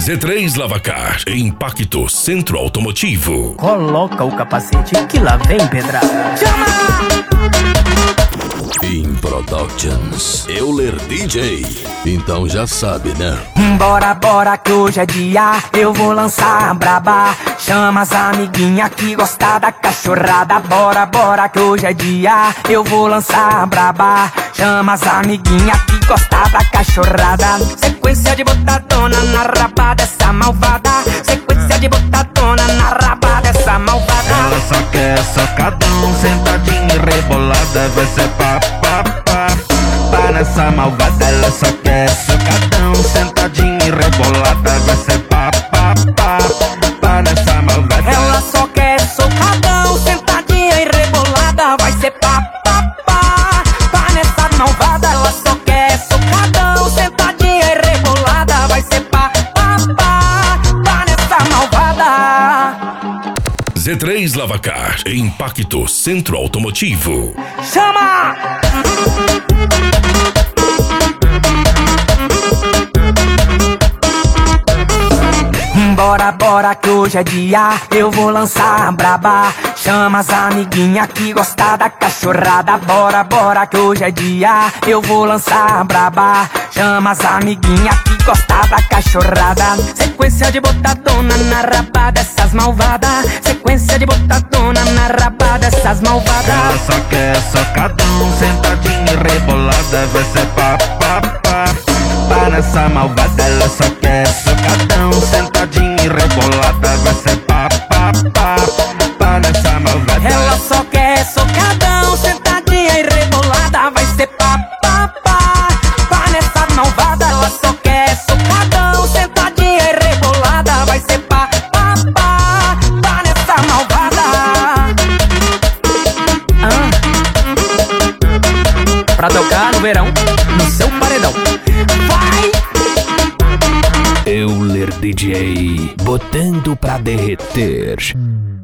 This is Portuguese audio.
Z3 Lavacar, Impacto Centro Automotivo. Coloca o capacete que lá vem pedrada. Chama! In Productions, Euler DJ. Então já sabe, né? Bora, bora que hoje é dia, eu vou lançar a braba. Chama as amiguinhas que gostam da cachorrada. Bora, bora que hoje é dia, eu vou lançar a braba. Chama as amiguinhas que gostam da cachorrada. Sequência de botadona na raba dessa malvada. Sequência de botadona na raba dessa malvada. Ela só quer socadão, sentadinha e rebolada. Vai ser pá, pá, pá, pá nessa malvada. Ela só quer socadão, sentadinha e rebolada. Vai ser pá, pá, pá, pá nessa malvada. Ela só quer socadão, sentadinha e rebolada. Vai ser pá, pá, pá, pá nessa malvada. Ela só quer socadão, sentadinha e rebolada. Vai ser pá, pá, pá, pá nessa malvada. Z3 Lavacar, Impacto Centro Automotivo. Chama! Bora, bora que hoje é dia, eu vou lançar a braba. Chama as amiguinhas que gostam da cachorrada. Bora, bora que hoje é dia, eu vou lançar a braba. Chama as amiguinhas que gostam da cachorrada. Sequência de botadona na raba dessas malvadas. Sequência de botadona na raba dessas malvadas. Ela só quer socadão, sentadinha e rebolada. Vai ser pá, pá, pá, pá nessa malvada. Ela só quer socadão, sentadinha e rebolada. Vai ser pá, pá, pá, pá nessa malvada. Ela só quer socadão, sentadinha e rebolada. Vai ser pá, pá, pá, pá nessa malvada. Ela só quer socadão, sentadinha e rebolada. Vai ser pá, pá, pá, pá nessa malvada. Pra tocar no verão, no seu paredão. Vai! Euler DJ, botando pra derreter.